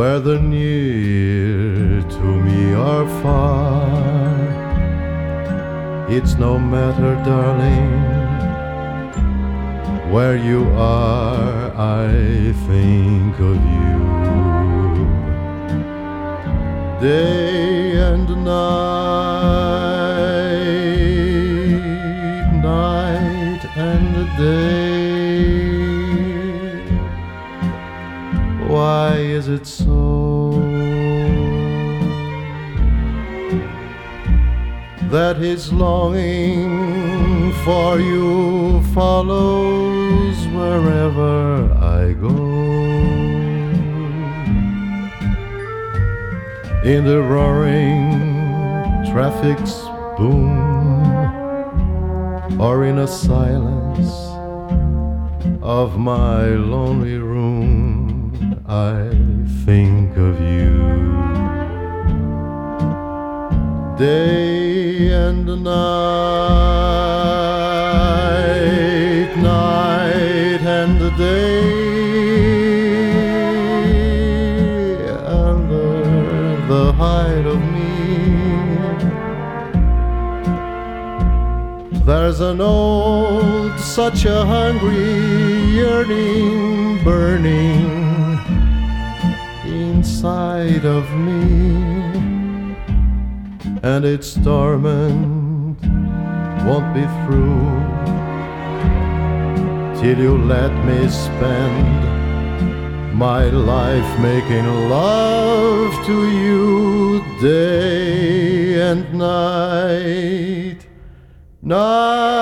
whether near to me or far. It's no matter, darling, where you are, I think of you. Day and night, night and day. Why is it so that his longing for you follows wherever I go? In the roaring traffic's boom, or in a silence of my lonely room, I think of you. Day and night, night and day, under the hide of me, there's an old, such a hungry yearning burning inside of me, and its torment won't be through till you let me spend my life making love to you day and night, night